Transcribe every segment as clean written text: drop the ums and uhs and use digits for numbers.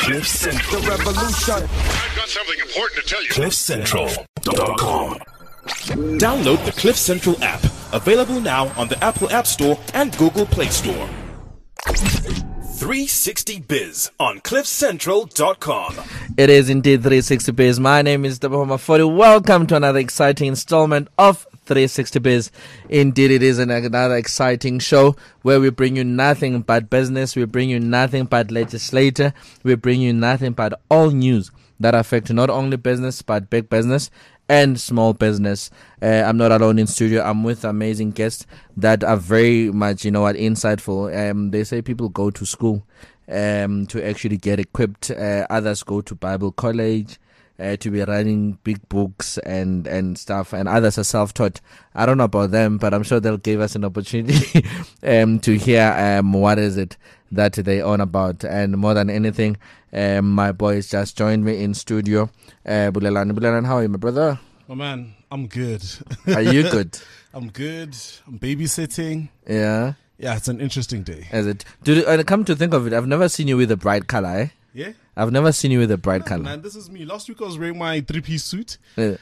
Cliff Central. The revolution. I've got something important to tell you. CliffCentral.com. Download the Cliff Central app. Available now on the Apple App Store and Google Play Store. 360biz on CliffCentral.com. It is indeed 360biz. My name is Dabahoma 40. Welcome to another exciting installment of 360biz. Indeed, it is another exciting show where we bring you nothing but business. We bring you nothing but legislature. We bring you nothing but all news that affect not only business but big business and small business. I'm not alone in studio. I'm with amazing guests that are very much, insightful. They say people go to school to actually get equipped. Others go to Bible college to be writing big books and stuff. And others are self-taught. I don't know about them, but I'm sure they'll give us an opportunity to hear what is it that they own about. And more than anything, my boys just joined me in studio. Bulelan, how are you, my brother? Oh man, I'm good. Are you good? I'm good. I'm babysitting. Yeah. Yeah, it's an interesting day. Is it? Come to think of it, I've never seen you with a bright color, eh? Yeah? I've never seen you with a bright color. Man, this is me. Last week I was wearing my three-piece suit. Yeah.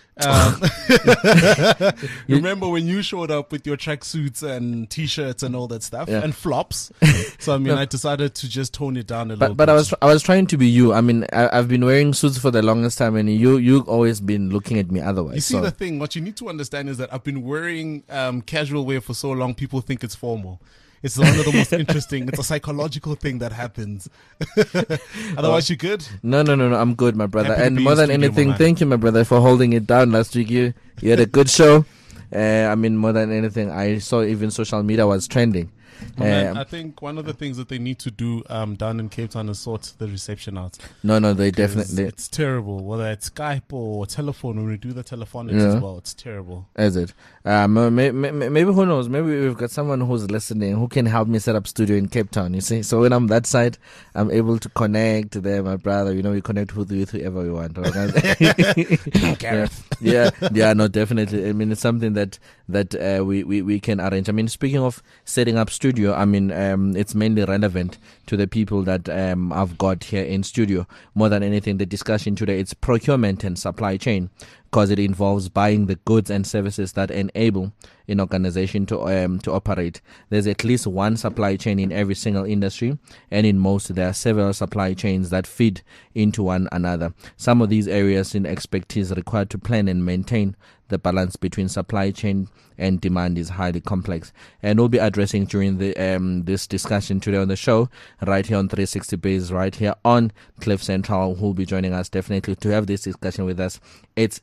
Remember when you showed up with your tracksuits and t-shirts and all that stuff, Yeah. and flops? So I decided to just tone it down a little But bit. I was trying to be you. I mean, I've been wearing suits for the longest time, and you've always been looking at me otherwise. You see, the thing, what you need to understand is that I've been wearing casual wear for so long, people think it's formal. It's one of the most interesting. It's a psychological thing that happens. Otherwise, you good? No. I'm good, my brother. Happy to And be more in than studio, anything, my man. thank you, my brother, for holding it down last week. You had a good show. More than anything, I saw even social media was trending. Man, I think one of the things that they need to do down in Cape Town is sort the reception out. No, they 'Cause definitely. It's terrible. Whether it's Skype or telephone, when we do the telephonics Yeah. as well, it's terrible. Is it? Maybe who knows? Maybe we've got someone who's listening who can help me set up studio in Cape Town. You see, so when I'm that side, I'm able to connect there, my brother. We connect with whoever we want. Yeah, no, definitely. I mean, it's something that we can arrange. I mean, speaking of setting up studio, I mean, it's mainly relevant to the people that I've got here in studio. More than anything, the discussion today, it's procurement and supply chain, because it involves buying the goods and services that enable an organization to operate. There's at least one supply chain in every single industry, and in most there are several supply chains that feed into one another. Some of these areas in expertise required to plan and maintain the balance between supply chain and demand is highly complex, and we'll be addressing during the this discussion today on the show, right here on 360biz, right here on Cliff Central, who'll be joining us definitely to have this discussion with us. It's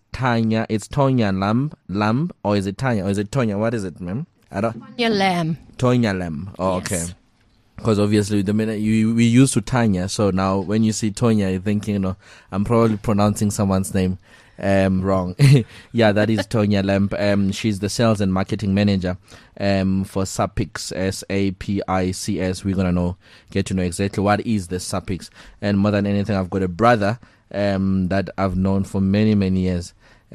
Tonya Lamb, or is it Tanya, or is it Tonya? What is it, ma'am? Tonya Lamb. Tonya Lamb. Oh, Yes. okay. Because obviously the minute we used to Tanya, so now when you see Tonya, you're thinking, I'm probably pronouncing someone's name wrong. Yeah, that is Tonya Lamb. She's the sales and marketing manager for SAPICS, SAPICS. We're gonna get to know exactly what is the SAPICS. And more than anything, I've got a brother that I've known for many, many years.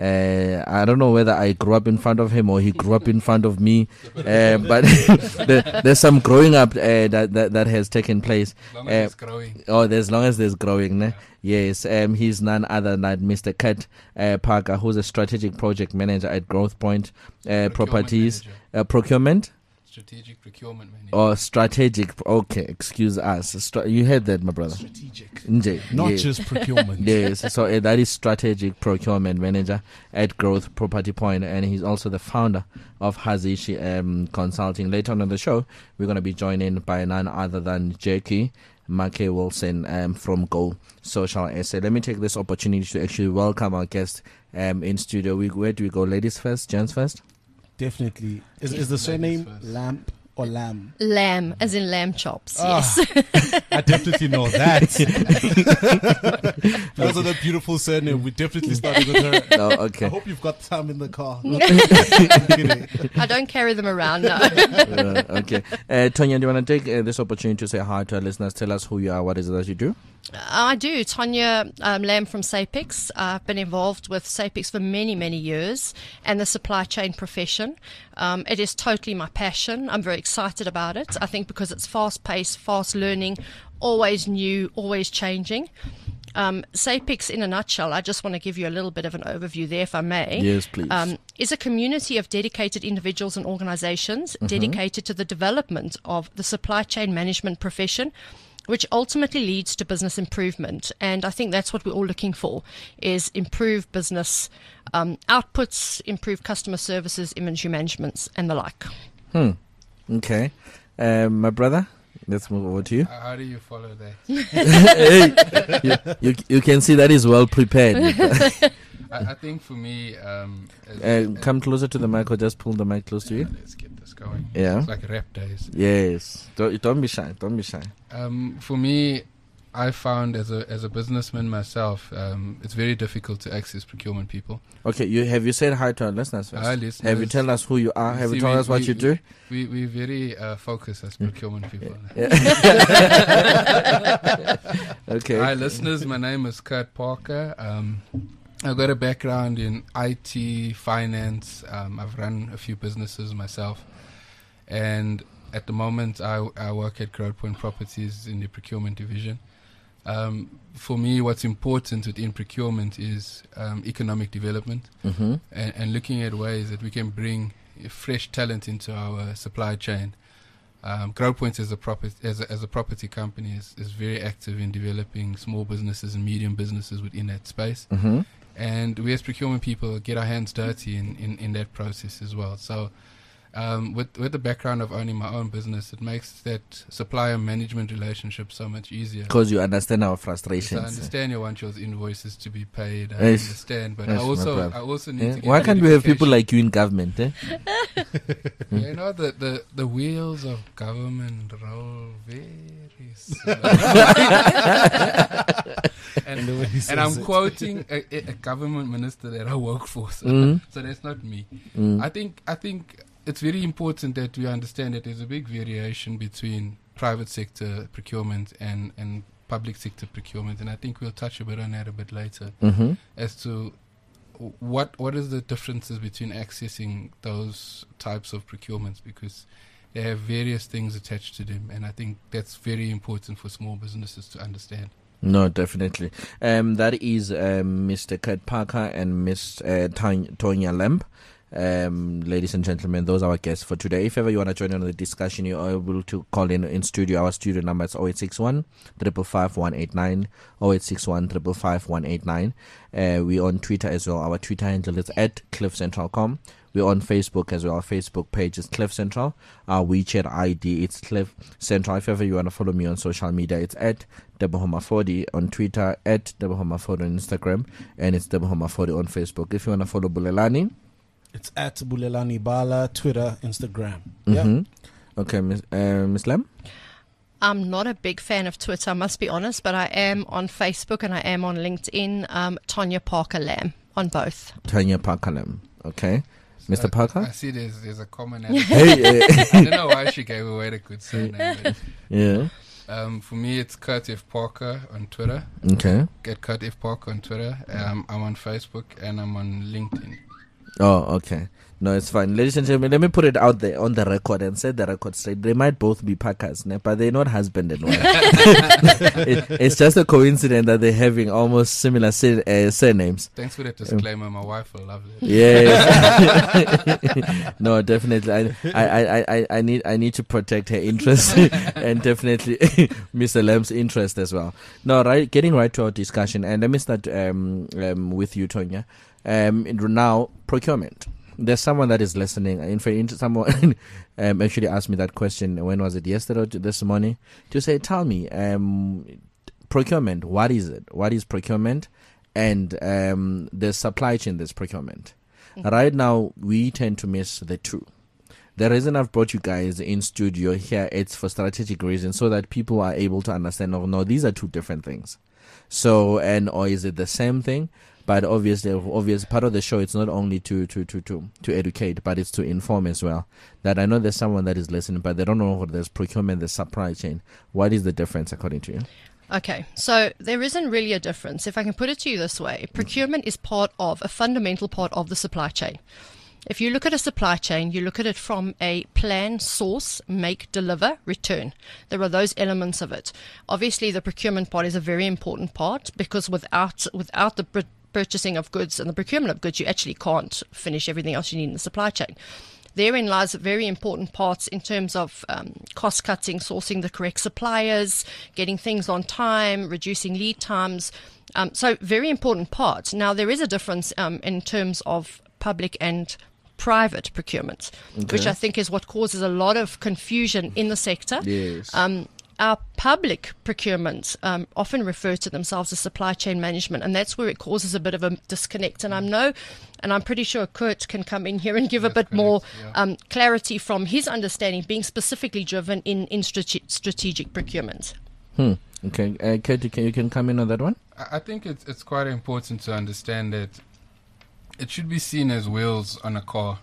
I don't know whether I grew up in front of him or he grew up in front of me, but there's some growing up that has taken place. As long as it's growing. As long as there's growing, ne? Yes. He's none other than Mr. Kurt Parker, who's a strategic project manager at Growth Point Properties. Procurement? Strategic procurement manager. Or strategic. Okay, excuse us. You heard that, my brother. Strategic. Nje, Not yes. just procurement. Yes, so that is strategic procurement manager at Growth Property Point, and he's also the founder of Hazishi Consulting. Later on in the show, we're going to be joined in by none other than Jackie Mackey Wilson from Go Social SA. Let me take this opportunity to actually welcome our guest in studio. Where do we go? Ladies first, gents first? Definitely. Is the surname Lamp or Lamb? Lamb, as in lamb chops, Ah. yes. I definitely know that. That's a beautiful surname. We definitely started with her. Oh, okay. I hope you've got some in the car. I'm kidding. I don't carry them around, no. Okay. Tonya, do you want to take this opportunity to say hi to our listeners? Tell us who you are, what is it that you do? I do. Tanya Lamb from SAPEX. I've been involved with SAPEX for many, many years and the supply chain profession. It is totally my passion. I'm very excited about it. I think because it's fast-paced, fast learning, always new, always changing. SAPEX, in a nutshell, I just want to give you a little bit of an overview there, if I may. Yes, please. Is a community of dedicated individuals and organizations dedicated to the development of the supply chain management profession, which ultimately leads to business improvement. And I think that's what we're all looking for, is improve business outputs, improve customer services, inventory management, and the like. Okay. My brother, let's move over to you. How do you follow that? You can see that is well prepared. I think for me, Come closer to the mic, or just pull the mic close to you. Let's get this going. Yeah. It's like rap days. Yes. Don't be shy. Don't be shy. For me, I found as a businessman myself, it's very difficult to access procurement people. Okay, have you said hi to our listeners first? Hi, listeners. Have you told us who you are? Have you told us what you do? We're very focused as procurement people. Okay. Hi, listeners. My name is Kurt Parker. I've got a background in IT, finance. I've run a few businesses myself. And at the moment, I work at Growthpoint Properties in the procurement division. For me, what's important within procurement is economic development and looking at ways that we can bring fresh talent into our supply chain. Growthpoint as a property company is very active in developing small businesses and medium businesses within that space. And we as procurement people get our hands dirty in that process as well. So with the background of owning my own business, it makes that supplier management relationship so much easier. Because you understand our So frustrations. I understand you want your invoices to be paid. I Yes. understand, but Yes, I my also brother. need to get Why can't we have people verification. like you in government? You know, the wheels of government roll very slow. and I'm quoting a government minister that I work for, so that's not me. I think it's very important that we understand that there's a big variation between private sector procurement and public sector procurement, and I think we'll touch a bit on that a bit later as to what is the differences between accessing those types of procurements, because they have various things attached to them, and I think that's very important for small businesses to understand. No, definitely. That is Mr. Kurt Parker and Miss Tanya Lamb. Ladies and gentlemen, those are our guests for today. If ever you want to join in on the discussion, you are able to call in studio. Our studio number is 0861 555 189, 0861 555 189. We're on Twitter as well. Our Twitter handle is @CliffCentral.com. We're on Facebook as well. Our Facebook page is Cliff Central. Our WeChat ID it's Cliff Central. If ever you want to follow me on social media, it's @Debohoma40 on Twitter, @Debohoma40 on Instagram, and it's Debohoma40 on Facebook. If you want to follow Bulelani, it's @Bulelani Bala, Twitter, Instagram. Yeah. Okay, Miss Lam? I'm not a big fan of Twitter, I must be honest, but I am on Facebook and I am on LinkedIn. Tanya Parker Lamb on both. Tanya Parker Lam. Okay. Mr. Parker? I see there's a commonality. Hey, I don't know why she gave away the good surname. But, yeah. for me, it's Kurt F. Parker on Twitter. Okay. Get Kurt F. Parker on Twitter. I'm on Facebook and I'm on LinkedIn. Oh, okay. No, it's fine. Ladies and gentlemen, let me put it out there on the record and set the record straight. They might both be Parkers, but they're not husband and wife. It's just a coincidence that they're having almost similar surnames. Thanks for that disclaimer. My wife will love it. Yes. No, definitely. I need to protect her interest and definitely Mr. Lamb's interest as well. No, right. Getting right to our discussion, and let me start with you, Tonya. Now, procurement. There's someone that is listening. In fact, someone actually asked me that question. When was it? Yesterday or this morning? To say, tell me, procurement. What is it? What is procurement? And the supply chain. There's procurement. Right now, we tend to miss the two. The reason I've brought you guys in studio here, it's for strategic reasons, so that people are able to understand. Oh no, these are two different things. So, or is it the same thing? But obviously, part of the show, it's not only to educate, but it's to inform as well. That I know there's someone that is listening, but they don't know what there's procurement, there's supply chain. What is the difference according to you? Okay, so there isn't really a difference. If I can put it to you this way, procurement is a fundamental part of the supply chain. If you look at a supply chain, you look at it from a plan, source, make, deliver, return. There are those elements of it. Obviously, the procurement part is a very important part, because without the purchasing of goods and the procurement of goods, you actually can't finish everything else you need in the supply chain. Therein lies very important parts in terms of cost cutting, sourcing the correct suppliers, getting things on time, reducing lead times. So very important parts. Now, there is a difference in terms of public and private procurement, which I think is what causes a lot of confusion in the sector. Yes. Our public procurement often refer to themselves as supply chain management, and that's where it causes a bit of a disconnect. And I'm pretty sure Kurt can come in here and give a bit more clarity from his understanding, being specifically driven in strategic procurement. Okay, Kurt, you can come in on that one? I think it's quite important to understand that it should be seen as wheels on a car.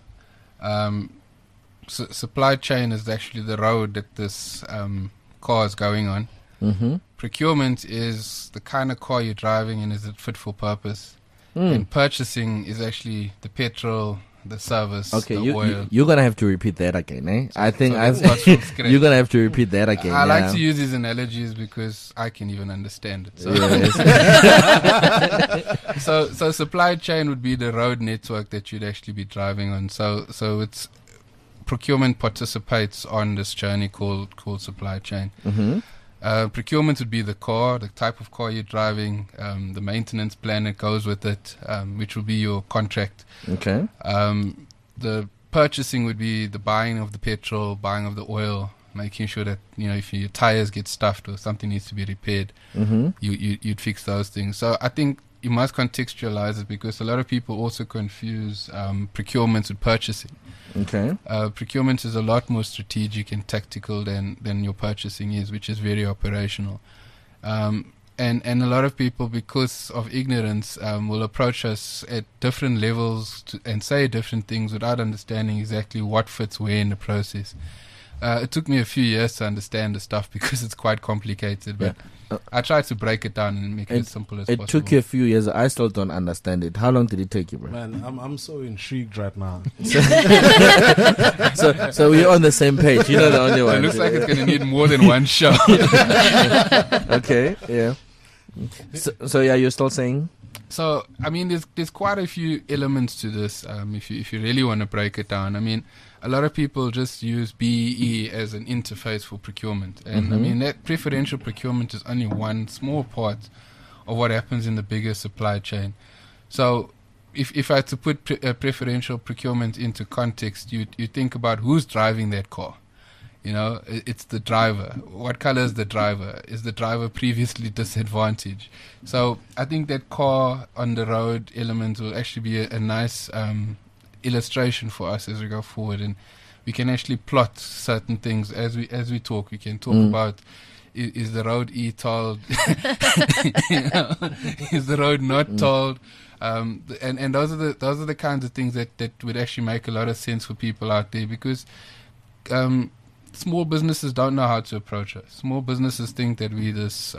Supply chain is actually the road that this car is going on. Procurement is the kind of car you're driving, and is it fit for purpose? And purchasing is actually the petrol, the service, the oil. You're gonna have to repeat that again, eh? So, I think you're gonna have to repeat that again. I like to use these analogies because I can even understand it. So, so supply chain would be the road network that you'd actually be driving on. So it's procurement participates on this journey called supply chain. Procurement would be the car, the type of car you're driving, the maintenance plan that goes with it, which will be your contract. Okay. The purchasing would be the buying of the petrol, buying of the oil, making sure that, if your tires get stuffed or something needs to be repaired, you'd fix those things. So I think you must contextualize it, because a lot of people also confuse procurement with purchasing. Okay. Procurement is a lot more strategic and tactical than your purchasing is, which is very operational. And a lot of people, because of ignorance, will approach us at different levels and say different things without understanding exactly what fits where in the process. It took me a few years to understand the stuff because it's quite complicated, but I tried to break it down and make it as simple as possible. It took you a few years. I still don't understand it. How long did it take you, bro? Man, I'm so intrigued right now. So we're on the same page. You're not the only one. It looks like it's going to need more than one show. Okay, yeah. So yeah, you're still saying? So, I mean, there's quite a few elements to this, if you really want to break it down. I mean, a lot of people just use BEE as an interface for procurement. And I mean, that preferential procurement is only one small part of what happens in the bigger supply chain. So if I had to put preferential procurement into context, you think about who's driving that car. It's the driver. What color is the driver? Is the driver previously disadvantaged? So I think that car on the road element will actually be a nice illustration for us as we go forward, and we can actually plot certain things as we talk. We can talk about, is the road tolled? Is the road not tolled? And those are the kinds of things that would actually make a lot of sense for people out there, because small businesses don't know how to approach us. Small businesses think that we this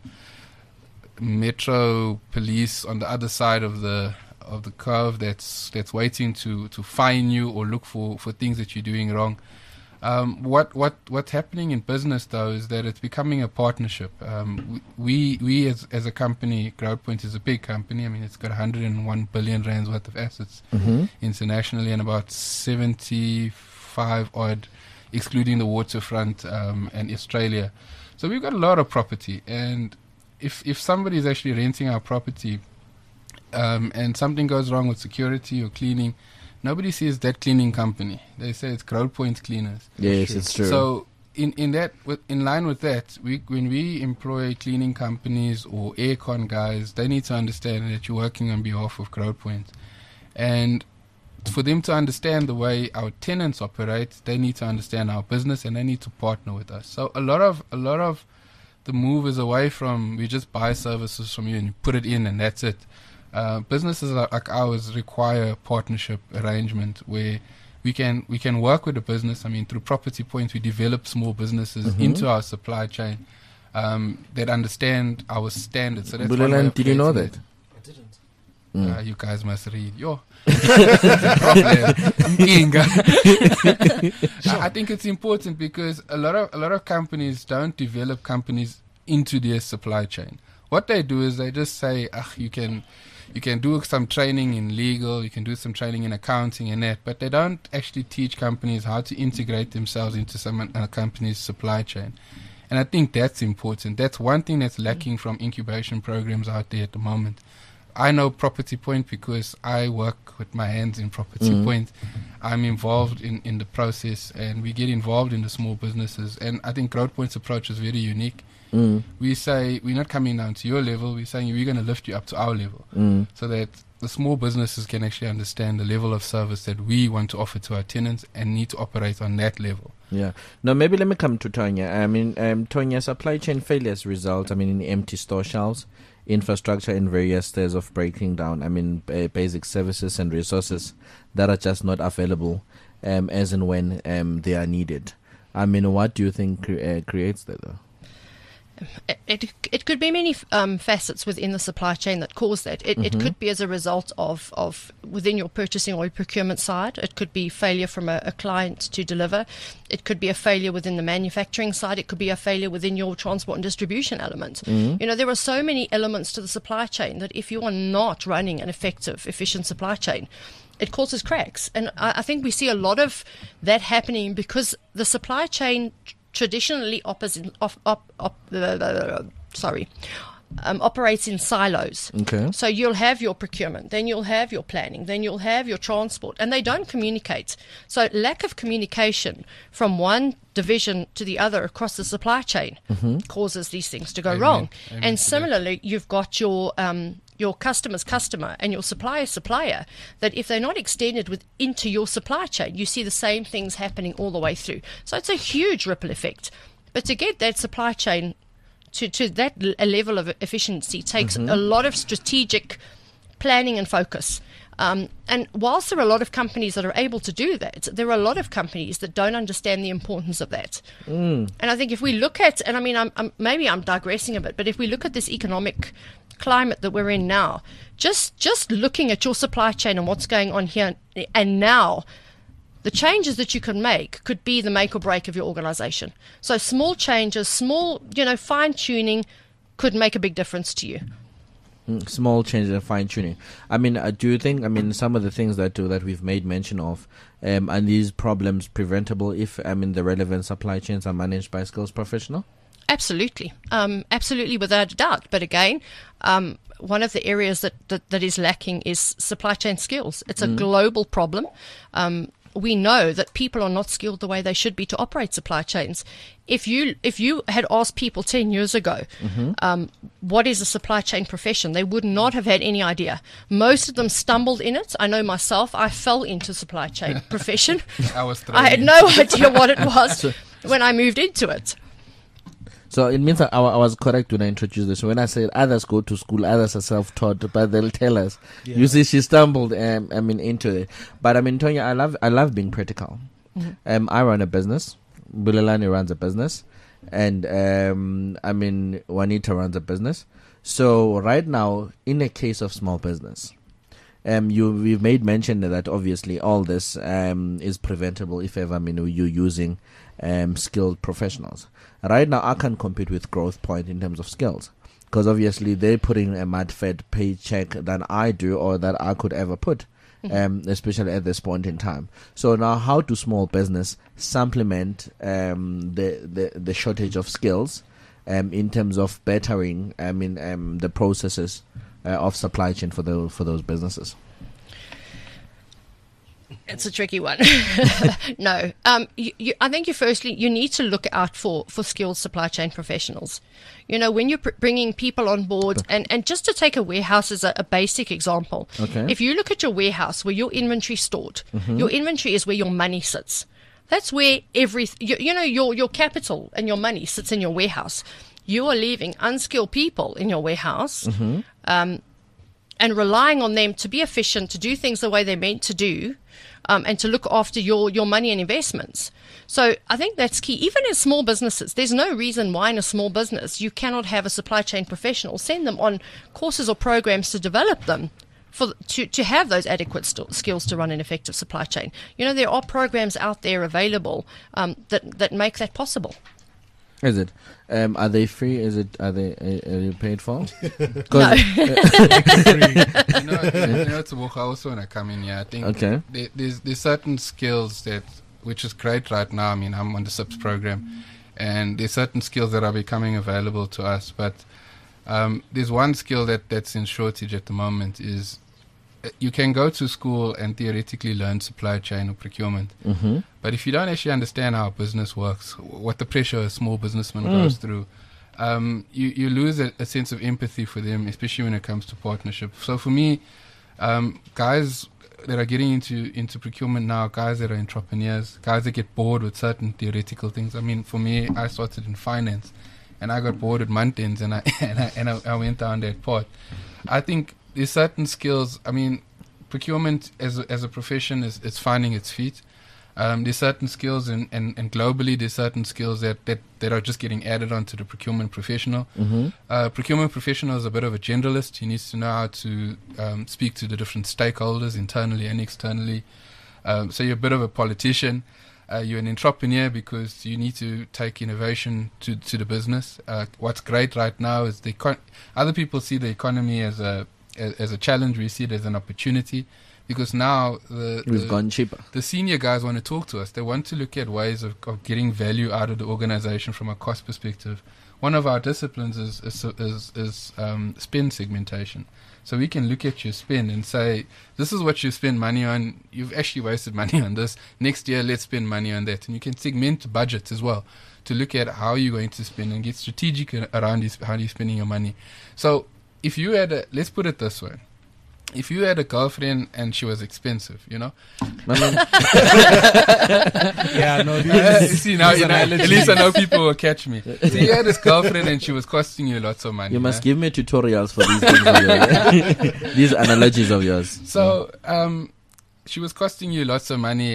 metro police on the other side of the curve that's waiting to fine you or look for things that you're doing wrong. What's happening in business though is that it's becoming a partnership. We as a company, Growthpoint is a big company. I mean, it's got 101 billion rands worth of assets internationally, and about 75 odd, excluding the waterfront and Australia. So we've got a lot of property, and if somebody is actually renting our property and something goes wrong with security or cleaning, nobody sees that cleaning company. They say it's Growthpoint Cleaners. Yes, it's true. So in line with that, when we employ cleaning companies or aircon guys, they need to understand that you're working on behalf of Growthpoint. And for them to understand the way our tenants operate, they need to understand our business, and they need to partner with us. So a lot of the move is away from, we just buy services from you and you put it in and that's it. Businesses like ours require a partnership arrangement where we can work with a business. I mean, through Property Point, we develop small businesses into our supply chain. that understand our standards. So that's one way Bulelani, of did you know creating that? it. You guys must read. Yo. I think it's important because a lot of companies don't develop companies into their supply chain. What they do is they just say, you can do some training in legal, you can do some training in accounting and that, but they don't actually teach companies how to integrate themselves into a company's supply chain. And I think that's important. That's one thing that's lacking from incubation programs out there at the moment. I know Property Point because I work with my hands in Property Point. I'm involved in the process, and we get involved in the small businesses. And I think Growth Point's approach is very unique. We say we're not coming down to your level, we're saying we're going to lift you up to our level so that the small businesses can actually understand the level of service that we want to offer to our tenants and need to operate on that level. Yeah. Now, maybe let me come to Tonya. I mean, Tonya, supply chain failures result, in empty store shelves, infrastructure in various stages of breaking down. Basic services and resources that are just not available as and when they are needed. What do you think creates that, though? It could be many facets within the supply chain that cause that. It could be as a result of within your purchasing or your procurement side. It could be failure from a client to deliver. It could be a failure within the manufacturing side. It could be a failure within your transport and distribution element. There are so many elements to the supply chain that if you are not running an effective, efficient supply chain, it causes cracks. And I think we see a lot of that happening because the supply chain traditionally operates in silos. Okay. So you'll have your procurement, then you'll have your planning, then you'll have your transport, and they don't communicate. So lack of communication from one division to the other across the supply chain causes these things to go wrong. Amen And to similarly, you've got your customer's customer and your supplier's supplier, that if they're not extended into your supply chain, you see the same things happening all the way through. So it's a huge ripple effect. But to get that supply chain to that a level of efficiency takes a lot of strategic planning and focus. And whilst there are a lot of companies that are able to do that, there are a lot of companies that don't understand the importance of that. And I think if we look at, and maybe I'm digressing a bit, but if we look at this economic climate that we're in now, just looking at your supply chain and what's going on here and now, the changes that you can make could be the make or break of your organization. So small changes, fine tuning could make a big difference to you. Small changes and fine tuning. Do you think, some of the things that we've made mention of, are these problems preventable if, the relevant supply chains are managed by a skills professional? Absolutely. Absolutely, without a doubt. But again, one of the areas that is lacking is supply chain skills. It's a global problem. We know that people are not skilled the way they should be to operate supply chains. If you had asked people 10 years ago, what is a supply chain profession, they would not have had any idea. Most of them stumbled in it. I know myself, I fell into supply chain profession. I had no idea what it was when I moved into it. So it means that I was correct when I introduced this. When I said others go to school, others are self-taught, but they'll tell us. Yeah. You see, she stumbled into it. But Tonya, I love being practical. I run a business. Bulelani runs a business, and Juanita runs a business. So right now, in a case of small business, we've made mention that obviously all this is preventable if ever you're using skilled professionals. Right now, I can't compete with Growth Point in terms of skills because obviously they're putting a mud-fed paycheck than I do or that I could ever put, especially at this point in time. So now, how do small business supplement the shortage of skills in terms of bettering the processes of supply chain for those businesses? It's a tricky one. No. I think you need to look out for skilled supply chain professionals. When you're bringing people on board, and just to take a warehouse as a basic example, if you look at your warehouse where your inventory stored, your inventory is where your money sits. That's where your capital and your money sits in your warehouse. You are leaving unskilled people in your warehouse. and relying on them to be efficient, to do things the way they're meant to do, and to look after your money and investments. So I think that's key. Even in small businesses, there's no reason why in a small business you cannot have a supply chain professional, send them on courses or programs to develop them to have those adequate skills to run an effective supply chain. There are programs out there available that make that possible. Is it? Are they free? Are you paid for? No. It's a book. I also want to come in here. I think Okay. there's certain skills which is great right now. I mean, I'm on the SIPS program, and there's certain skills that are becoming available to us. But there's one skill that's in shortage at the moment is you can go to school and theoretically learn supply chain or procurement. Mm-hmm. But if you don't actually understand how business works, what the pressure a small businessman goes through, you lose a sense of empathy for them, especially when it comes to partnership. So for me, guys that are getting into procurement now, guys that are entrepreneurs, guys that get bored with certain theoretical things. I mean, for me, I started in finance, and I got bored with month ends, and I went down that path. I think there's certain skills. I mean, procurement as a profession is finding its feet. There's certain skills, and globally there's certain skills that are just getting added onto the procurement professional. Mm-hmm. Procurement professional is a bit of a generalist. He needs to know how to speak to the different stakeholders internally and externally. So you're a bit of a politician. You're an entrepreneur because you need to take innovation to the business. What's great right now is other people see the economy as a challenge. We see it as an opportunity. Because now we've gone cheaper. The senior guys want to talk to us. They want to look at ways of getting value out of the organization from a cost perspective. One of our disciplines is spend segmentation. So we can look at your spend and say, this is what you spend money on. You've actually wasted money on this. Next year, let's spend money on that. And you can segment budgets as well to look at how you're going to spend and get strategic around how you're spending your money. So if you had let's put it this way. If you had a girlfriend and she was expensive, Yeah, no. See, now at least I know people will catch me. So you had this girlfriend and she was costing you lots of money. You must give me tutorials for these things of yours. These analogies of yours. So she was costing you lots of money.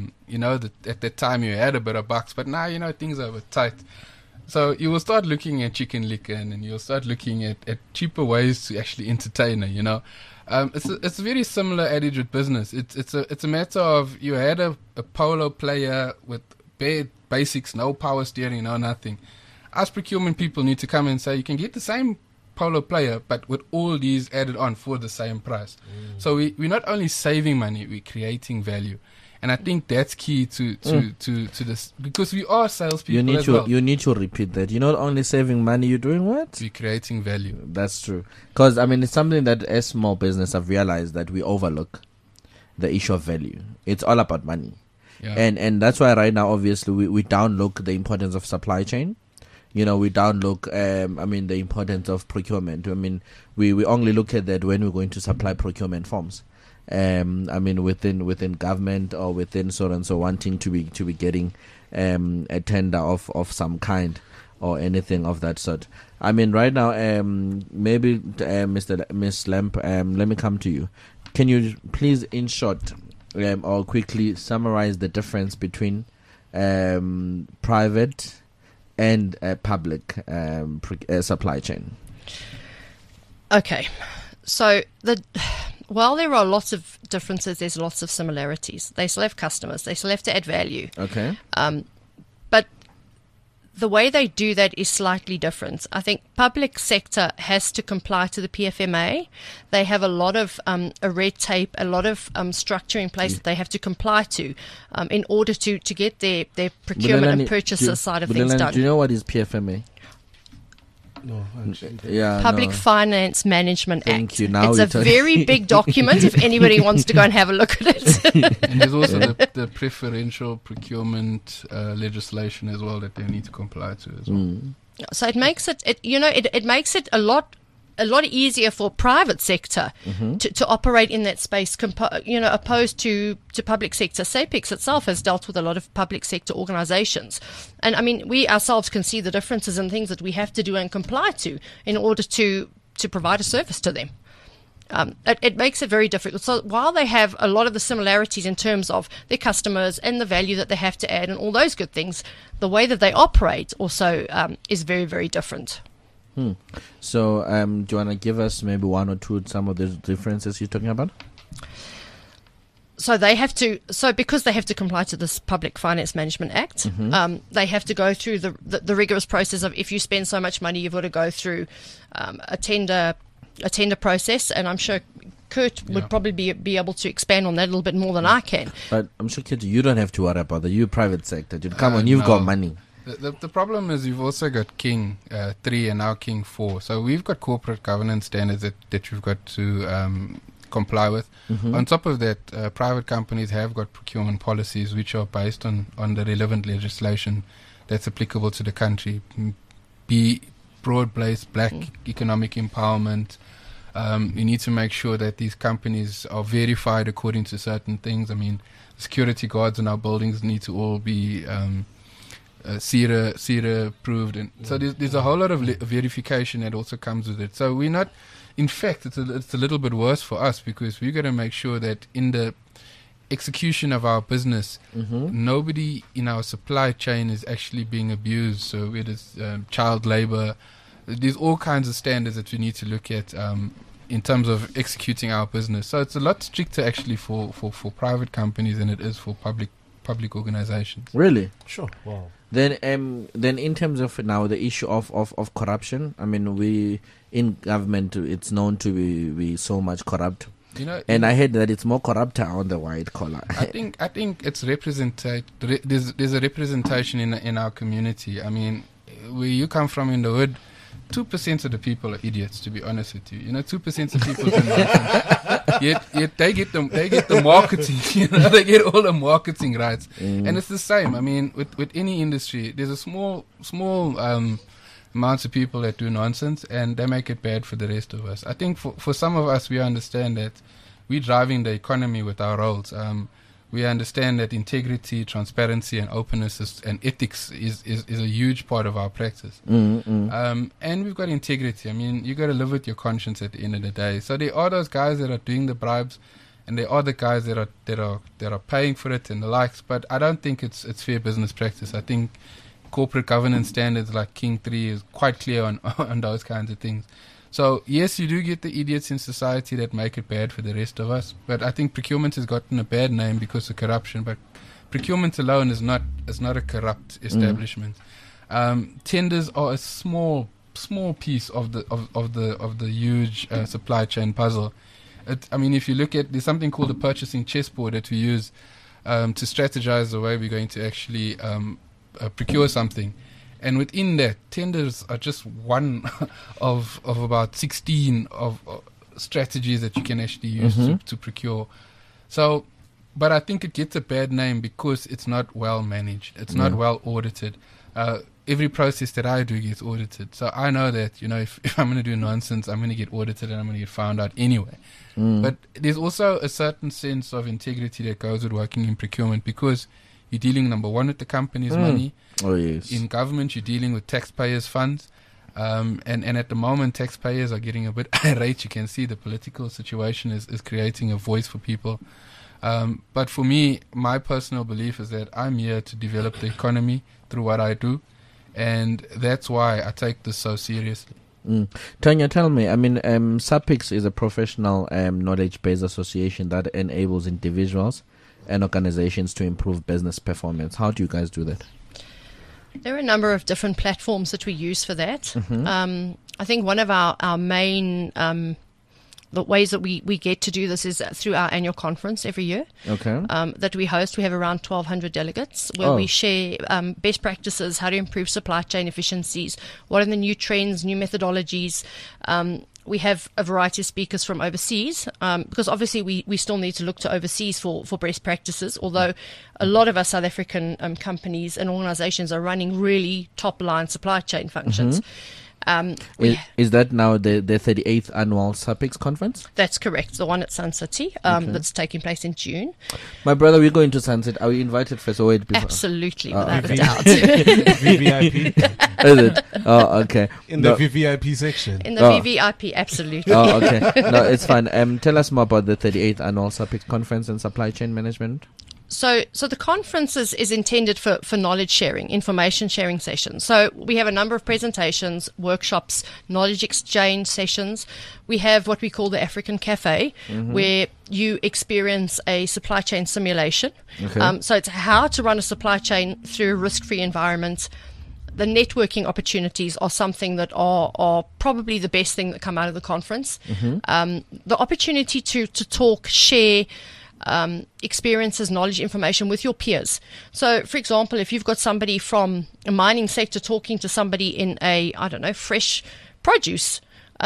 At that time you had a bit of bucks, but now things are a bit tight. So you will start looking at Chicken Licker, and you'll start looking at cheaper ways to actually entertain her. It's a very similar adage with business. It's a matter of you had a polo player with bare basics, no power steering, no nothing. Us procurement people need to come and say you can get the same polo player, but with all these added on for the same price. So we're not only saving money, we're creating value. And I think that's key to this, because we are salespeople. You need to repeat that. You're not only saving money, you're doing what? We're creating value. That's true. Because it's something that as small business I've realized that we overlook the issue of value. It's all about money. Yeah. And that's why right now, obviously, we downlook the importance of supply chain. We downlook, the importance of procurement. We only look at that when we're going to supply procurement forms. Within government or within so and so wanting to be getting a tender of some kind or anything of that sort. Right now, maybe Miss Lamp, let me come to you. Can you please, in short, or quickly summarize the difference between private and public supply chain? Okay, so while there are lots of differences, there's lots of similarities. They still have customers. They still have to add value. Okay. But the way they do that is slightly different. I think public sector has to comply to the PFMA. They have a lot of a red tape, a lot of structure in place that they have to comply to in order to get their procurement and purchaser side of things done. Do you know what is PFMA? No, actually. Yeah, Public Finance Management Thank Act. you. Now it's a very big document if anybody wants to go and have a look at it. And there's also the preferential procurement legislation as well that they need to comply to as well. So it makes it makes it a lot easier for private sector to operate in that space, opposed to public sector. SAPEX itself has dealt with a lot of public sector organizations. And we ourselves can see the differences in things that we have to do and comply to in order to provide a service to them. it makes it very difficult. So while they have a lot of the similarities in terms of their customers and the value that they have to add and all those good things, the way that they operate also is very, very different. So do you want to give us maybe one or two some of the differences you're talking about? So because they have to comply to this Public Finance Management Act, they have to go through the rigorous process of, if you spend so much money, you've got to go through a tender process, and I'm sure Kurt would probably be able to expand on that a little bit more than I can. But I'm sure, Kurt, you don't have to worry about that. You're private sector. Come on, you've got money. The problem is you've also got King 3 and now King 4. So we've got corporate governance standards that you've got to comply with. On top of that, private companies have got procurement policies which are based on the relevant legislation that's applicable to the country. Be broad-based black economic empowerment. You need to make sure that these companies are verified according to certain things. I mean, security guards in our buildings need to all be CERA approved, and so there's a whole lot of verification that also comes with it. So we're not. In fact, it's a little bit worse for us because we've got to make sure that in the execution of our business, nobody in our supply chain is actually being abused. So it is child labor. There's all kinds of standards that we need to look at in terms of executing our business. So it's a lot stricter actually for private companies than it is for public organizations. Really? Sure. Wow. Then in terms of now the issue of corruption, I mean, we in government, it's known to be so much corrupt. I heard that it's more corrupt on the white collar. I think it's there's a representation in our community. I mean, where you come from in the hood, 2% of the people are idiots, to be honest with you. 2% of people do nothing. Yet they get the marketing, they get all the marketing rights. And it's the same. I mean, with any industry, there's a small amounts of people that do nonsense, and they make it bad for the rest of us. I think for some of us, we understand that we're driving the economy with our roles. We understand that integrity, transparency, and openness and ethics is a huge part of our practice. And we've got integrity. I mean, you got to live with your conscience at the end of the day. So there are those guys that are doing the bribes, and there are the guys that are paying for it and the likes. But I don't think it's fair business practice. I think corporate governance standards like King 3 is quite clear on those kinds of things. So yes, you do get the idiots in society that make it bad for the rest of us, but I think procurement has gotten a bad name because of corruption. But procurement alone is not a corrupt establishment. Tenders are a small piece of the huge supply chain puzzle. I mean, if you look at, there's something called the purchasing chessboard that we use to strategize the way we're going to actually procure something. And within that, tenders are just one of about 16 of strategies that you can actually use to procure. So, but I think it gets a bad name because it's not well managed. It's not well audited. Every process that I do gets audited. So I know that, if I'm going to do nonsense, I'm going to get audited and I'm going to get found out anyway. But there's also a certain sense of integrity that goes with working in procurement because you're dealing, number one, with the company's money. Oh, yes. In government, you're dealing with taxpayers' funds. And at the moment, taxpayers are getting a bit irate. You can see the political situation is creating a voice for people. But for me, my personal belief is that I'm here to develop the economy through what I do. And that's why I take this so seriously. Tanya, tell me, I mean, SAPICS is a professional knowledge-based association that enables individuals and organizations to improve business performance. How do you guys do that? There are a number of different platforms that we use for that. I think one of our main the ways that we get to do this is through our annual conference every year. Okay. That we host. We have around 1,200 delegates where we share best practices, how to improve supply chain efficiencies, what are the new trends, new methodologies. We have a variety of speakers from overseas because obviously we still need to look to overseas for best practices, although a lot of our South African companies and organizations are running really top-line supply chain functions. Is that now the 38th annual SAPEX conference? That's correct. The one at Sun City that's taking place in June. My brother, we're going to Sunset. Are we invited first? Or wait, before? Absolutely, without a VV. doubt. VVIP Is it? Oh, okay. in the VVIP section. In the Oh. VVIP, absolutely. Oh, okay. No, it's fine. Tell us more about the 38th annual SAPEX conference and supply chain management. So the conference is intended for knowledge sharing, information sharing sessions. So we have a number of presentations, workshops, knowledge exchange sessions. We have what we call the African Cafe, where you experience a supply chain simulation. Okay. So it's how to run a supply chain through a risk-free environment. The networking opportunities are something that are probably the best thing that come out of the conference. The opportunity to talk, share, experiences, knowledge, information with your peers. So, for example, if you've got somebody from a mining sector talking to somebody in fresh produce,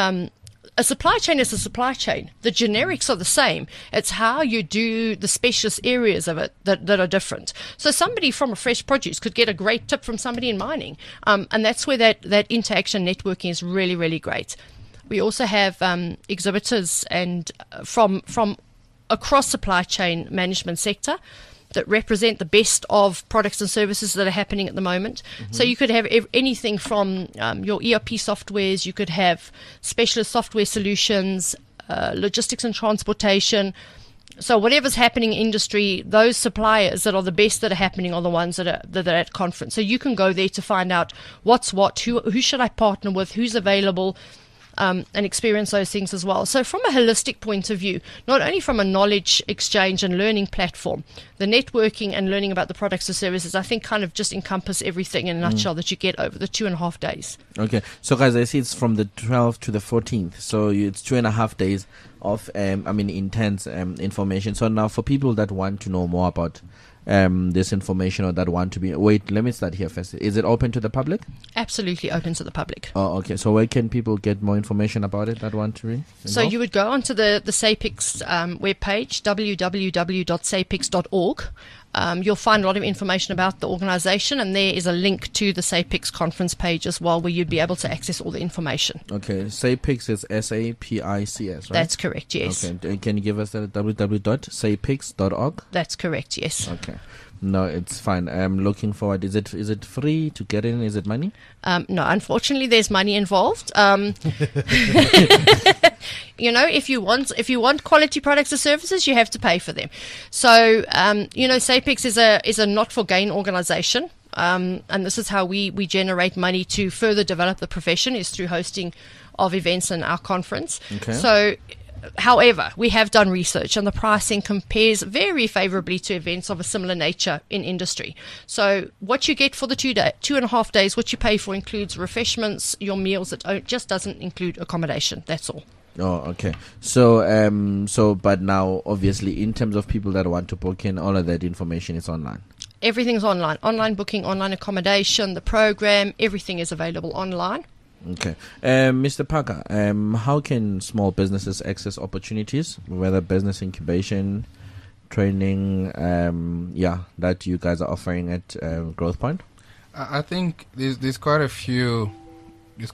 a supply chain is a supply chain. The generics are the same. It's how you do the specialist areas of it that are different. So somebody from a fresh produce could get a great tip from somebody in mining. And that's where that interaction networking is really, really great. We also have exhibitors and from across supply chain management sector that represent the best of products and services that are happening at the moment. So you could have anything from your ERP softwares, you could have specialist software solutions, logistics and transportation. So whatever's happening in industry, those suppliers that are the best that are happening are the ones that are at conference. So you can go there to find out what's what, who should I partner with, who's available, and experience those things as well. So from a holistic point of view, not only from a knowledge exchange and learning platform, the networking and learning about the products and services, I think kind of just encompass everything in a nutshell that you get over the 2.5 days. Okay. So, guys, I see it's from the 12th to the 14th. So it's 2.5 days of, intense information. So now for people that want to know more about this information or that want to be... Wait, let me start here first. Is it open to the public? Absolutely open to the public. Oh, okay. So where can people get more information about it that want to read? So you would go onto the SAPEX webpage, www.sapex.org. You'll find a lot of information about the organisation, and there is a link to the SAPEX conference page as well, where you'd be able to access all the information. Okay. SAPEX is SAPICS, right? That's correct, yes. Okay. Can you give us the www.sapex.org? That's correct, yes. Okay. No, it's fine. I'm looking forward. Is it free to get in? Is it money? No, unfortunately, there's money involved. If you want quality products or services, you have to pay for them. So, SAPEX is a not for gain organisation, and this is how we generate money to further develop the profession, is through hosting of events in our conference. Okay. So, however, we have done research, and the pricing compares very favorably to events of a similar nature in industry. So what you get for the 2.5 days, what you pay for includes refreshments, your meals. It just doesn't include accommodation. That's all. Oh, okay. So, but now, obviously, in terms of people that want to book in, all of that information is online. Everything's online. Online booking, online accommodation, the program, everything is available online. Okay. Mr. Parker, how can small businesses access opportunities, whether business incubation, training, that you guys are offering at Growth Point? I think there's quite a few ways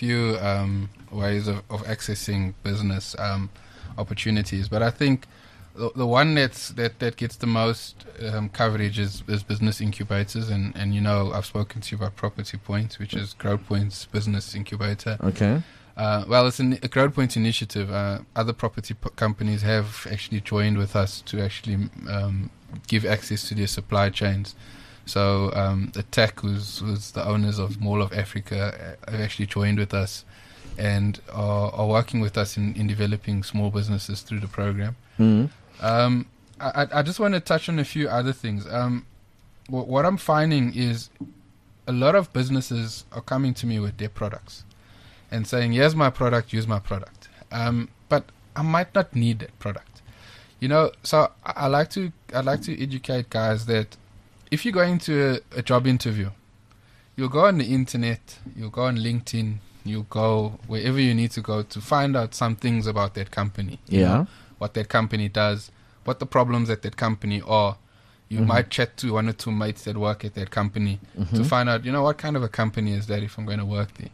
of accessing business opportunities, but I think the one that gets the most coverage is business incubators, and I've spoken to you about Property Point, which is Growth Point's business incubator. Okay. It's a Growth Point initiative. Other property companies have actually joined with us to actually give access to their supply chains. So the TAC, who's the owners of Mall of Africa, have actually joined with us and are working with us in developing small businesses through the program. Mm-hmm. I just want to touch on a few other things. What I'm finding is a lot of businesses are coming to me with their products and saying, here's my product, use my product. But I might not need that product. So I like to educate guys that if you're going to a job interview, you'll go on the internet, you'll go on LinkedIn, you'll go wherever you need to go to find out some things about that company. Yeah. What that company does, what the problems at that company are. You might chat to one or two mates that work at that company to find out, what kind of a company is that if I'm going to work there.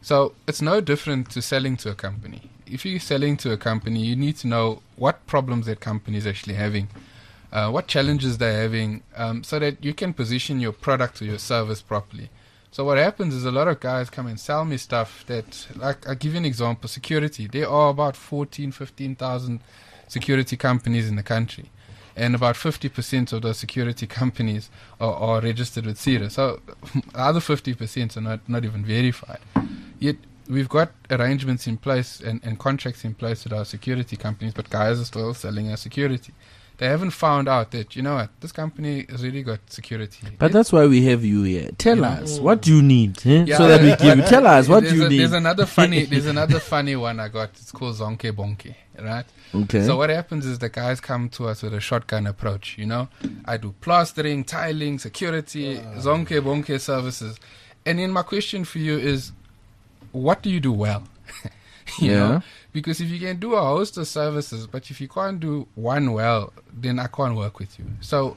So it's no different to selling to a company. If you're selling to a company, you need to know what problems that company is actually having, what challenges they're having, so that you can position your product or your service properly. So what happens is a lot of guys come and sell me stuff that, like, I'll give you an example, security. There are about 15,000 security companies in the country. And about 50% of those security companies are registered with CIRA. So the other 50% are not even verified. Yet we've got arrangements in place and contracts in place with our security companies, but guys are still selling our security. They haven't found out that, you know what, this company has really got security. But that's why we have you here. Tell us, what do you need? Yeah, so that we give you. Tell us, what do you need? There's another funny one I got. It's called Zonke Bonke, right? Okay. So what happens is the guys come to us with a shotgun approach, you know. I do plastering, tiling, security, Zonke Bonke services. And then my question for you is, what do you do well? You know? Because if you can do a host of services, but if you can't do one well, then I can't work with you. So,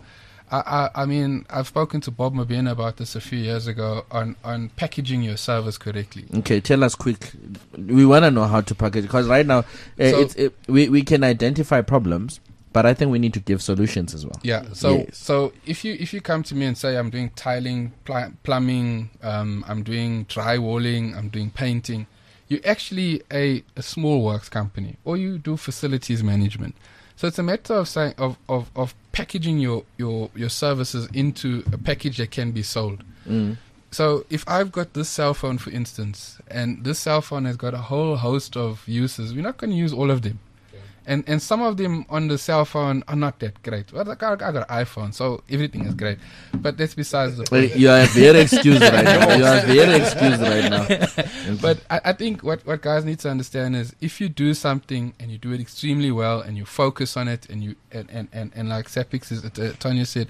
I mean, I've spoken to Bob Mabena about this a few years ago on packaging your service correctly. Okay, tell us quick. We want to know how to package, because right now we can identify problems, but I think we need to give solutions as well. Yeah. So if you come to me and say I'm doing tiling, plumbing, I'm doing drywalling, I'm doing painting, you're actually a small works company, or you do facilities management. So it's a matter of saying of packaging your services into a package that can be sold. So if I've got this cell phone, for instance, and this cell phone has got a whole host of uses, we're not going to use all of them. And some of them on the cell phone are not that great. Well, I got an iPhone, so everything is great. But that's besides the point. You are very excused right now. You are very excused right now. But I think what guys need to understand is, if you do something and you do it extremely well and you focus on it, and you and like Sapix Tanya said,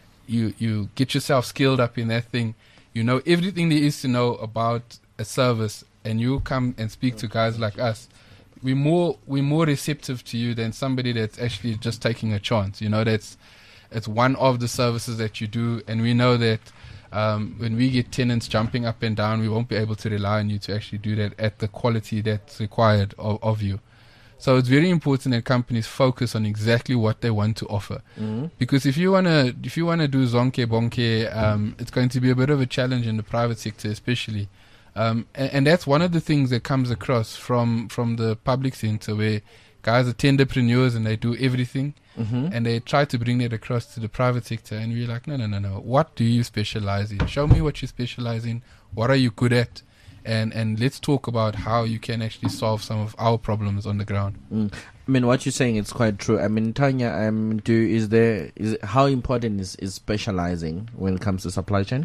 you get yourself skilled up in that thing. You know everything there is to know about a service, and you come and speak to guys like us. We're more receptive to you than somebody that's actually just taking a chance. You know, it's one of the services that you do, and we know that when we get tenants jumping up and down, we won't be able to rely on you to actually do that at the quality that's required of you. So it's very important that companies focus on exactly what they want to offer. Because if you wanna do Zonke Bonke, it's going to be a bit of a challenge in the private sector, especially. And that's one of the things that comes across from the public sector, where guys are tenderpreneurs and they do everything, and they try to bring that across to the private sector, and we're like, no. What do you specialize in? Show me what you specialize in. What are you good at? And let's talk about how you can actually solve some of our problems on the ground. I mean, what you're saying is quite true. I mean, Tanya, how important is specializing when it comes to supply chain?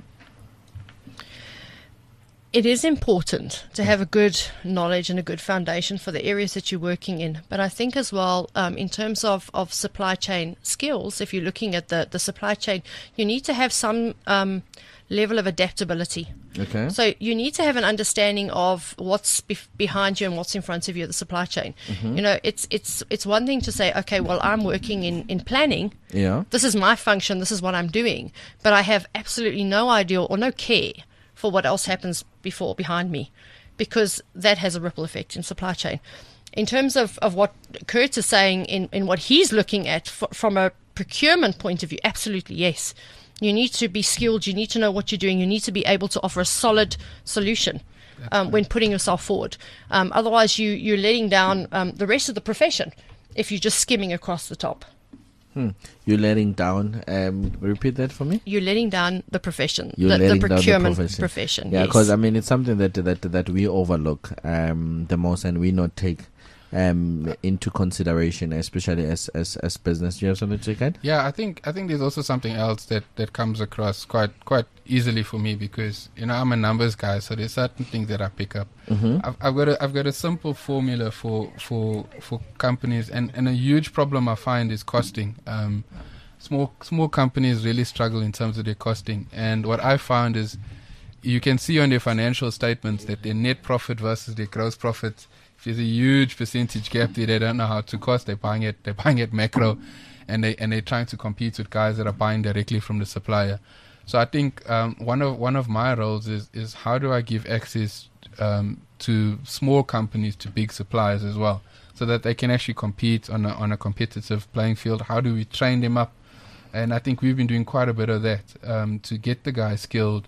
It is important to have a good knowledge and a good foundation for the areas that you're working in. But I think as well, in terms of supply chain skills, if you're looking at the supply chain, you need to have some level of adaptability. Okay. So you need to have an understanding of what's behind you and what's in front of you, the supply chain. You know, it's one thing to say, okay, well, I'm working in planning. Yeah. This is my function. This is what I'm doing. But I have absolutely no idea or no care for what else happens behind me, because that has a ripple effect in supply chain. In terms of what Kurt is saying in what he's looking at from a procurement point of view, absolutely yes. You need to be skilled, you need to know what you're doing, you need to be able to offer a solid solution when putting yourself forward. Otherwise you're letting down the rest of the profession if you're just skimming across the top. You're letting down. Repeat that for me. You're letting down the profession. The procurement profession. Yeah, yes. because I mean, it's something that we overlook the most, and we not take into consideration, especially as business. Do you have something to add? Yeah, I think there's also something else that comes across quite easily for me, because you know I'm a numbers guy, so there's certain things that I pick up. I've got a simple formula for companies, and a huge problem I find is costing. Small companies really struggle in terms of their costing, and what I found is you can see on their financial statements that their net profit versus their gross profit, if there's a huge percentage gap there, they don't know how to cost. They're buying it macro, and they're trying to compete with guys that are buying directly from the supplier. So I think one of my roles is how do I give access to small companies to big suppliers as well, so that they can actually compete on a competitive playing field? How do we train them up? And I think we've been doing quite a bit of that to get the guys skilled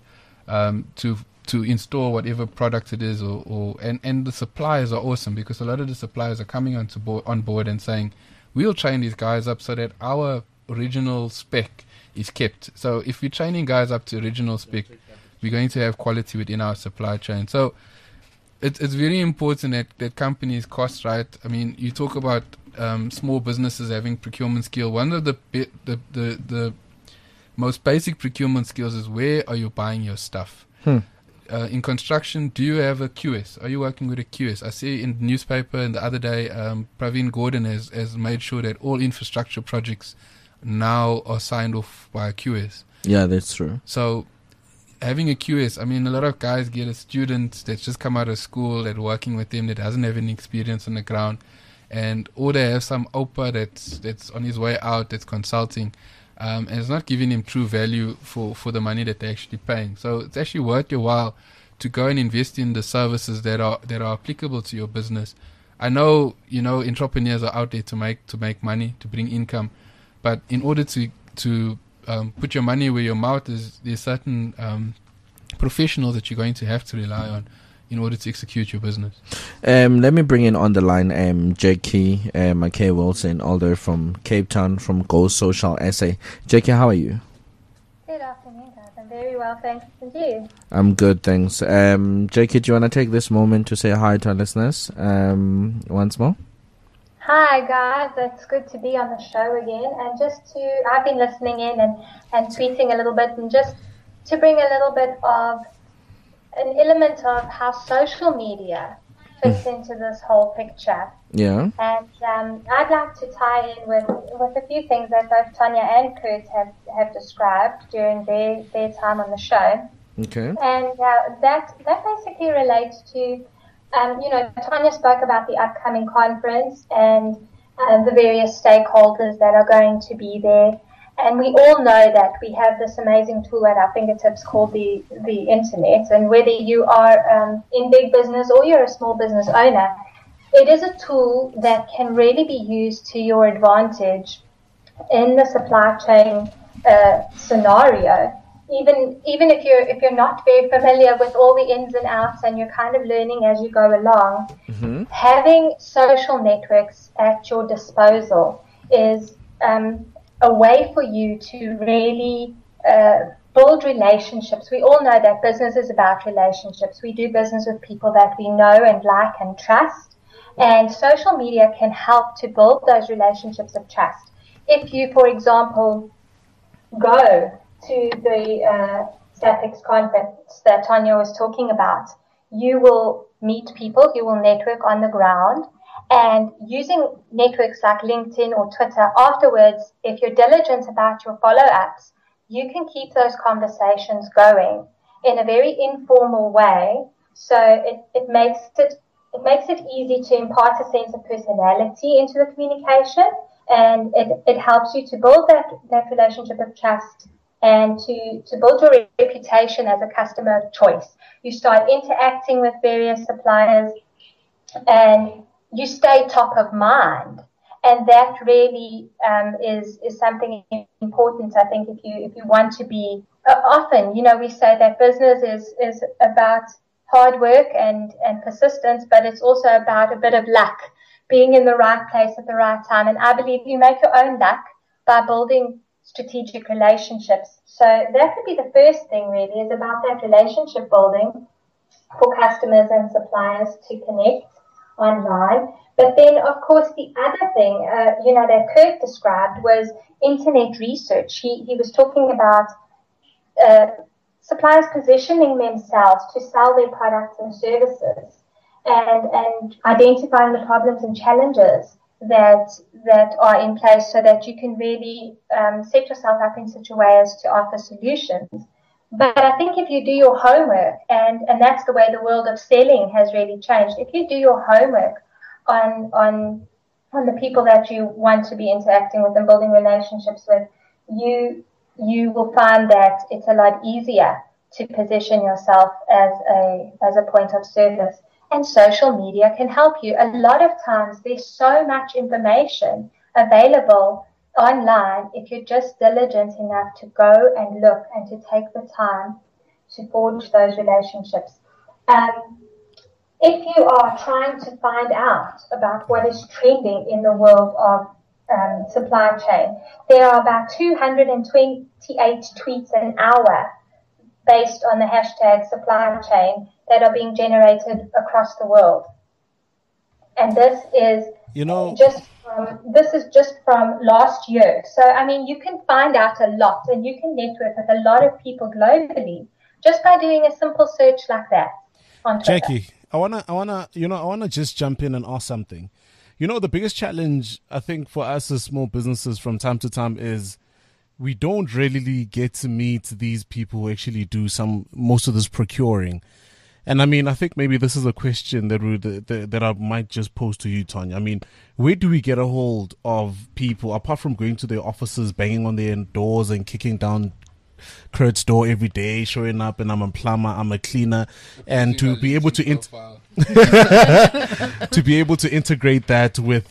to install whatever product it is, and the suppliers are awesome, because a lot of the suppliers are coming on board and saying, we'll train these guys up so that our original spec is kept. So if we're training guys up to original spec, we're going to have quality within our supply chain. So it's very important that companies cost right. I mean, you talk about small businesses having procurement skill. One of the most basic procurement skills is, where are you buying your stuff? In construction, do you have a QS? Are you working with a QS? I see in the newspaper and the other day, Praveen Gordon has made sure that all infrastructure projects now are signed off by a QS. Yeah, that's true. So having a QS, I mean, a lot of guys get a student that's just come out of school, that's working with them, that doesn't have any experience on the ground, or they have some OPA that's on his way out, that's consulting, and it's not giving him true value for the money that they're actually paying. So it's actually worth your while to go and invest in the services that are applicable to your business. I know, entrepreneurs are out there to make money, to bring income, but in order to put your money where your mouth is, there's certain professionals that you're going to have to rely on in order to execute your business. Let me bring in on the line Jackie McKay Wilson, all the way from Cape Town, from Go Social SA. Jackie, how are you? Good afternoon, guys. I'm very well, thanks. And you? I'm good, thanks. Jackie, do you want to take this moment to say hi to our listeners once more? Hi, guys. It's good to be on the show again. And I've been listening in and tweeting a little bit, and just to bring a little bit of an element of how social media fits into this whole picture. Yeah. And I'd like to tie in with a few things that both Tanya and Kurt have described during their time on the show. Okay. And that basically relates to, Tanya spoke about the upcoming conference and the various stakeholders that are going to be there. And we all know that we have this amazing tool at our fingertips called the internet. And whether you are in big business or you're a small business owner, it is a tool that can really be used to your advantage in the supply chain scenario. Even if you're not very familiar with all the ins and outs and you're kind of learning as you go along, having social networks at your disposal is a way for you to really build relationships. We all know that business is about relationships. We do business with people that we know and like and trust, and social media can help to build those relationships of trust. If you, for example, go to the SAPEX conference that Tanya was talking about, you will meet people, you will network on the ground. And using networks like LinkedIn or Twitter afterwards, if you're diligent about your follow-ups, you can keep those conversations going in a very informal way. So it makes it easy to impart a sense of personality into the communication, and it helps you to build that relationship of trust and to build your reputation as a customer of choice. You start interacting with various suppliers, and you stay top of mind, and that really is something important. I think if you want to be often, we say that business is about hard work and persistence, but it's also about a bit of luck, being in the right place at the right time. And I believe you make your own luck by building strategic relationships. So that would be the first thing, really, is about that relationship building for customers and suppliers to connect online. But then, of course, the other thing, that Kurt described was internet research. He was talking about suppliers positioning themselves to sell their products and services, and identifying the problems and challenges that are in place, so that you can really set yourself up in such a way as to offer solutions. But I think if you do your homework, and that's the way the world of selling has really changed, if you do your homework on the people that you want to be interacting with and building relationships with, you will find that it's a lot easier to position yourself as a point of service. And social media can help you. A lot of times there's so much information available online if you're just diligent enough to go and look and to take the time to forge those relationships. If you are trying to find out about what is trending in the world of supply chain, there are about 228 tweets an hour based on the hashtag supply chain that are being generated across the world. And this is just from last year. So, I mean, you can find out a lot and you can network with a lot of people globally just by doing a simple search like that on Twitter. Jackie, I wanna just jump in and ask something. The biggest challenge I think for us as small businesses from time to time is we don't really get to meet these people who actually do most of this procuring. And I mean, I think maybe this is a question that I might just pose to you, Tanya. I mean, where do we get a hold of people apart from going to their offices, banging on their doors and kicking down Kurt's door every day, showing up and I'm a plumber, I'm a cleaner, and to be able to to be able to integrate that with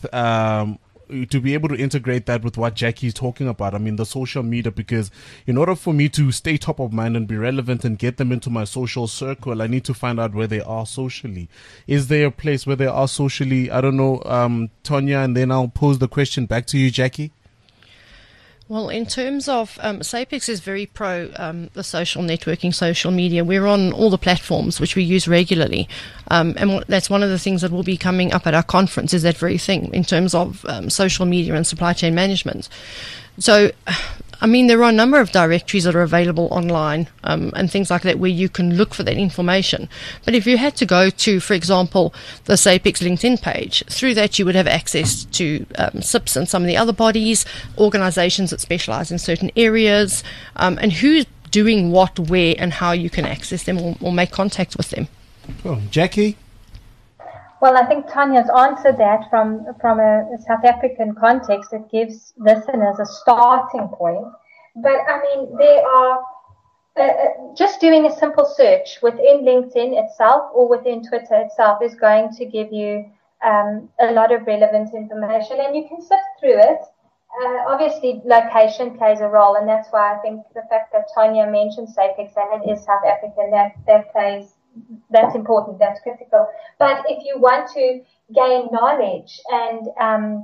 what Jackie's talking about. I mean, the social media, because in order for me to stay top of mind and be relevant and get them into my social circle, I need to find out where they are socially. Is there a place where they are socially? I don't know, Tanya, and then I'll pose the question back to you, Jackie. Well, in terms of SAPEX is very pro the social networking, social media. We're on all the platforms which we use regularly, and that's one of the things that will be coming up at our conference is that very thing in terms of social media and supply chain management. So, I mean, there are a number of directories that are available online and things like that where you can look for that information. But if you had to go to, for example, the SAPEX LinkedIn page, through that you would have access to SIPs and some of the other bodies, organizations that specialize in certain areas, and who's doing what, where, and how you can access them or make contact with them. Oh, Jackie? Well, I think Tanya's answered that from a South African context. It gives listeners a starting point. But, I mean, there are just doing a simple search within LinkedIn itself or within Twitter itself is going to give you a lot of relevant information, and you can sift through it. Obviously, location plays a role, and that's why I think the fact that Tanya mentioned SAPEX and it is South African, that's important, that's critical. But if you want to gain knowledge and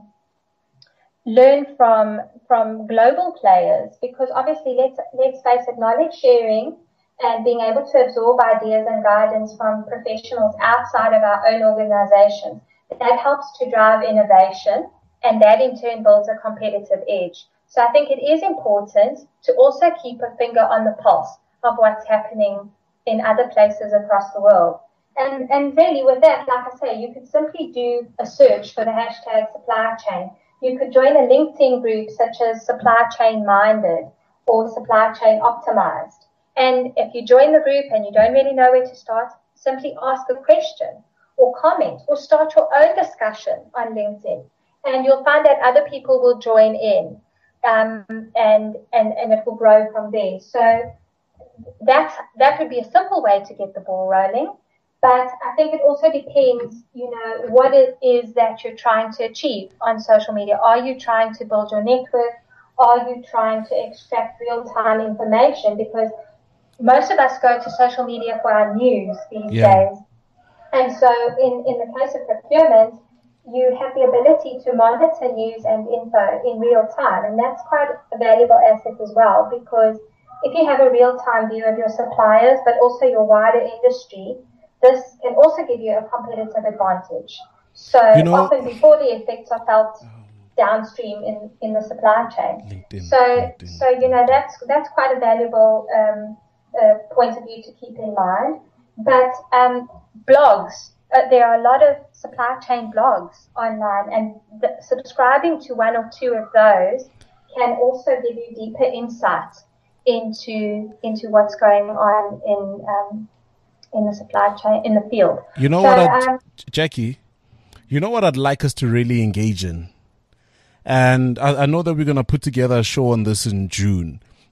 learn from global players, because obviously let's face it, knowledge sharing and being able to absorb ideas and guidance from professionals outside of our own organizations, that helps to drive innovation, and that in turn builds a competitive edge. So I think it is important to also keep a finger on the pulse of what's happening in other places across the world. And really with that, like I say, you could simply do a search for the hashtag supply chain. You could join a LinkedIn group such as Supply Chain Minded or Supply Chain Optimized. And if you join the group and you don't really know where to start, simply ask a question or comment or start your own discussion on LinkedIn. And you'll find that other people will join in and it will grow from there. So that would be a simple way to get the ball rolling. But I think it also depends, what it is that you're trying to achieve on social media. Are you trying to build your network? Are you trying to extract real-time information? Because most of us go to social media for our news these days. And so in the case of procurement, you have the ability to monitor news and info in real time. And that's quite a valuable asset as well, because if you have a real-time view of your suppliers, but also your wider industry, this can also give you a competitive advantage. So often before the effects are felt downstream in the supply chain. LinkedIn. So that's quite a valuable point of view to keep in mind. But blogs, there are a lot of supply chain blogs online, and subscribing to one or two of those can also give you deeper insight into what's going on in the supply chain, in the field. Jackie, what I'd like us to really engage in, and I know that we're going to put together a show on this in June,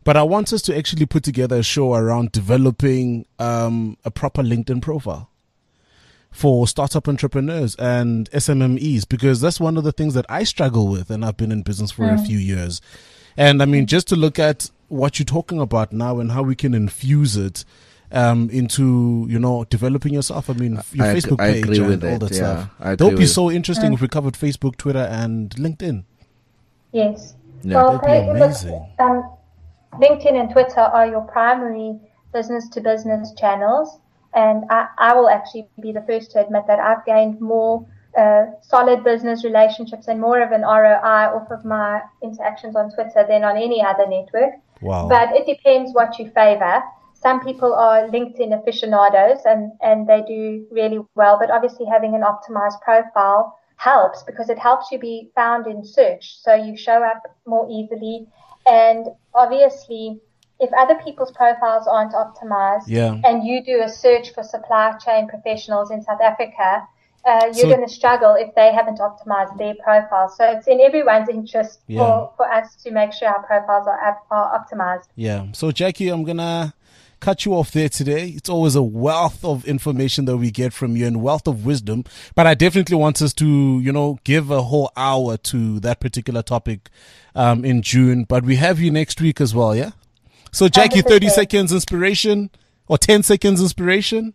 But I want us to actually put together a show around developing a proper LinkedIn profile for startup entrepreneurs and SMMEs, because that's one of the things that I struggle with, and I've been in business for a few years. And I mean, just to look at what you're talking about now and how we can infuse it into, you know, developing yourself. I mean, your Facebook page and all that stuff. That would be so interesting if we covered Facebook, Twitter, and LinkedIn. Yes. Yeah, Well, that'd be amazing. LinkedIn and Twitter are your primary business-to-business channels, and I will actually be the first to admit that I've gained more solid business relationships and more of an ROI off of my interactions on Twitter than on any other network. Wow. But it depends what you favor. Some people are LinkedIn aficionados and they do really well, but obviously having an optimized profile helps because it helps you be found in search. So you show up more easily. And obviously, if other people's profiles aren't optimized and you do a search for supply chain professionals in South Africa, you're going to struggle if they haven't optimized their profiles. So it's in everyone's interest for us to make sure our profiles are optimized. Yeah. So, Jackie, I'm going to cut you off there today. It's always a wealth of information that we get from you and wealth of wisdom. But I definitely want us to, you know, give a whole hour to that particular topic in June. But we have you next week as well, yeah? So, Jackie, 30 seconds inspiration or 10 seconds inspiration?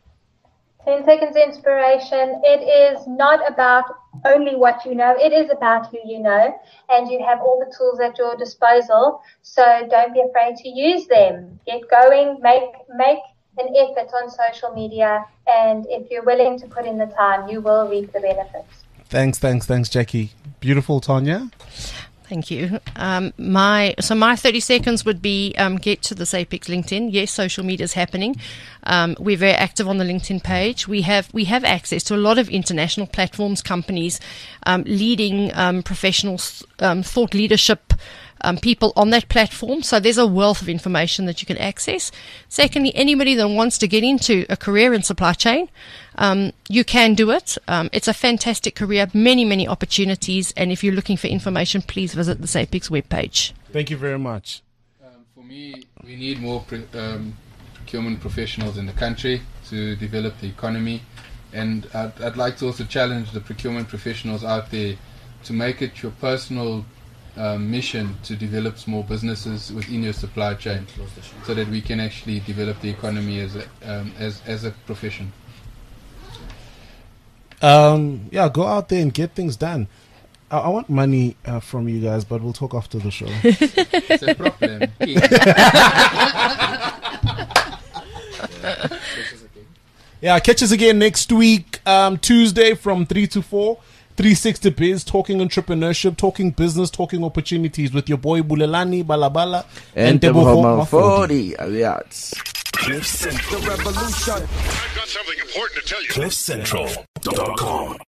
10 seconds inspiration. It is not about only what you know. It is about who you know, and you have all the tools at your disposal. So don't be afraid to use them. Get going. Make an effort on social media, and if you're willing to put in the time, you will reap the benefits. Thanks, Jackie. Beautiful, Tanya. Thank you. My 30 seconds would be get to the SAPEX LinkedIn. Yes, social media is happening. We're very active on the LinkedIn page. We have access to a lot of international platforms, companies, leading professionals, thought leadership people on that platform. So there's a wealth of information that you can access. Secondly, anybody that wants to get into a career in supply chain, you can do it. It's a fantastic career, many opportunities. And if you're looking for information, please visit the SAPEX webpage. Thank you very much. For me, we need more procurement professionals in the country to develop the economy. And I'd like to also challenge the procurement professionals out there to make it your personal mission to develop small businesses within your supply chain, so that we can actually develop the economy as a profession. Go out there and get things done. I want money from you guys, but we'll talk after the show. It's a problem. Catch us again next week, Tuesday from 3 to 4. 360 Biz, talking entrepreneurship, talking business, talking opportunities with your boy Bulelani Balabala and Debo Mafodi. Cliff Central. The revolution. I've got something important to tell you. CliffCentral.com